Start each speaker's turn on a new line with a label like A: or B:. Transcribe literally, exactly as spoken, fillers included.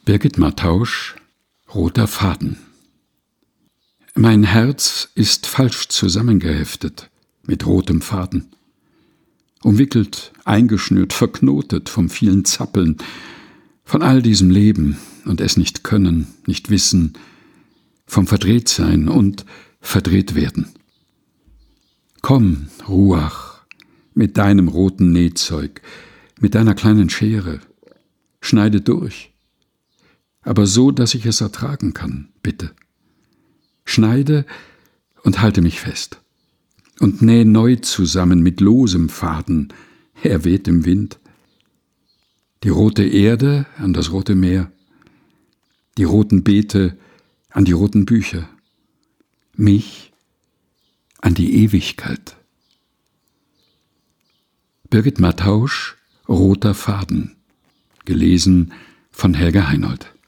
A: Birgit Mattausch, Roter Faden. Mein Herz ist falsch zusammengeheftet mit rotem Faden, umwickelt, eingeschnürt, verknotet vom vielen Zappeln, von all diesem Leben und es nicht können, nicht wissen, vom Verdrehtsein und verdreht werden. Komm, Ruach, mit deinem roten Nähzeug, mit deiner kleinen Schere, schneide durch, aber so, dass ich es ertragen kann, bitte. Schneide und halte mich fest und näh neu zusammen mit losem Faden, er weht im Wind. Die rote Erde an das rote Meer, die roten Beete an die roten Bücher, mich an die Ewigkeit. Birgit Mattausch, Roter Faden, gelesen von Helga Heinold.